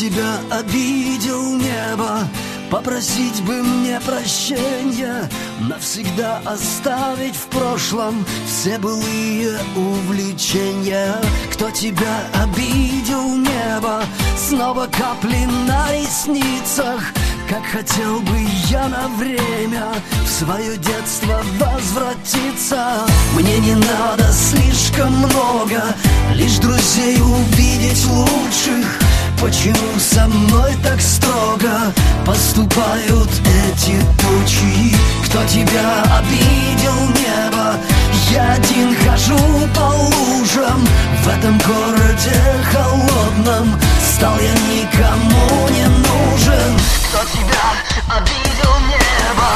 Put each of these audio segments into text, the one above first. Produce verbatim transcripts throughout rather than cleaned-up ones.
тебя обидел, небо? Попросить бы мне прощения, навсегда оставить в прошлом все былые увлечения. Кто тебя обидел, небо? Снова капли на ресницах. Как хотел бы я на время в свое детство возвратиться. Мне не надо слишком много, лишь друзей увидеть лучших. Почему со мной так строго поступают эти тучи? Кто тебя обидел, небо? Я один хожу по лужам. В этом городе холодном стал я никому не нужен. Кто тебя обидел, небо?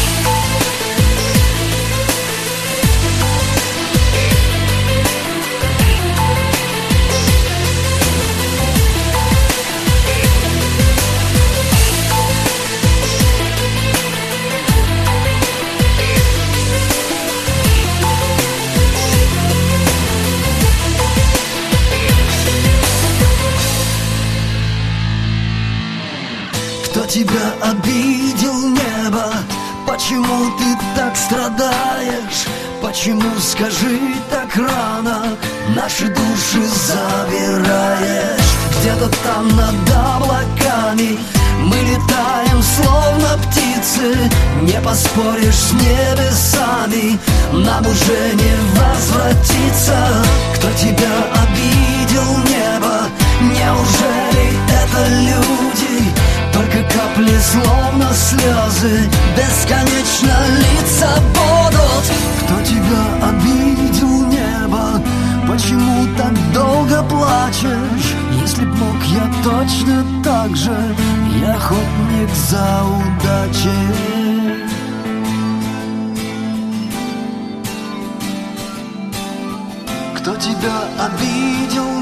Кто тебя обидел, небо? Почему ты так страдаешь? Почему, скажи, так рано наши души забираешь? Где-то там над облаками мы летаем, словно птицы. Не поспоришь с небесами, нам уже не возвратиться. Кто тебя обидел, небо? Неужели это люди? Только капли, словно слезы, бесконечно литься будут. Кто тебя обидел, небо? Почему так долго плачешь? Если б мог, я точно так же. Я охотник за удачей. Кто тебя обидел,